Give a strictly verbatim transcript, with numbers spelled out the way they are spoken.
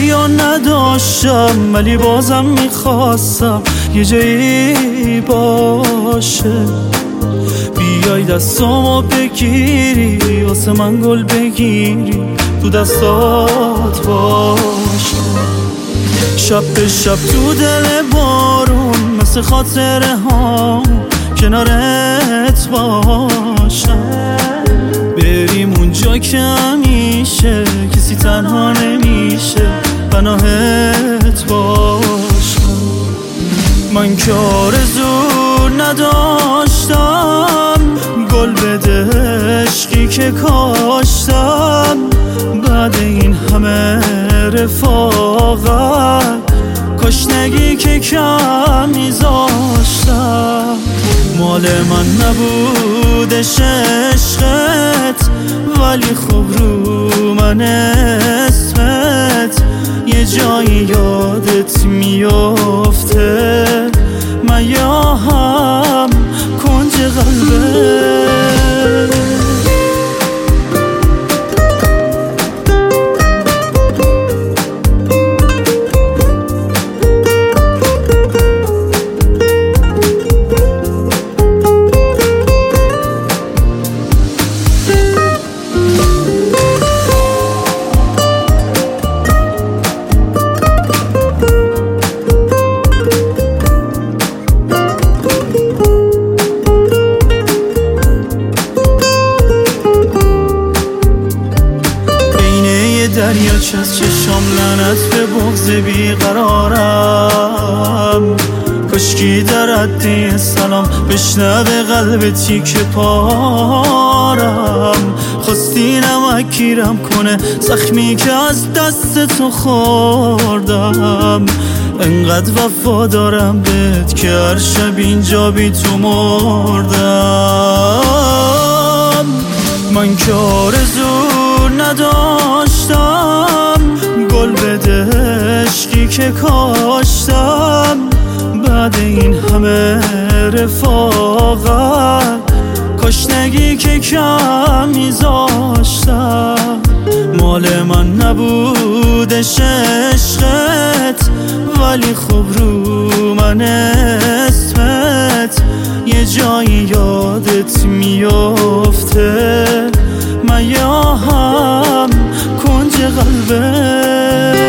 یا نداشتم، ولی بازم میخواستم یه جایی باشه. بیای دستامو بگیری، واسه من گل بگیری، تو دستات باشه. شب به شب تو دل بارون، مثل خاطره ها کنارت باشم. بریم اونجا که همیشه کسی تنها نمیشه، پناهت باشم. من که آرزو نداشتم، گل بده عشقی که کاشتم. بعد این همه رفاقت، کاش نگی که کم میذاشتم. مال من نبودش عشقت، ولی خوب رو من اسمت یه جایی یادت میافته. من یا هم کنج قلبت. دریاچه از چشام لعنت به بغض بیقرارم. کشکی در عده سلام بشنوه قلب تیک پارم. خواستی نمک گیرم کنه زخمی که از دست تو خوردم. انقدر وفادارم بهت که هر شب اینجا بی تو مردم. من که آرزو نداشتم، گل بده عشقی که کاشتم. بعد این همه رفاقت، کاش نگی که کم میذاشتم. مال من نبودش عشقت، ولی خوب رو من اسمت یه جایی یادت میافته. من یا هم کنج قلبت.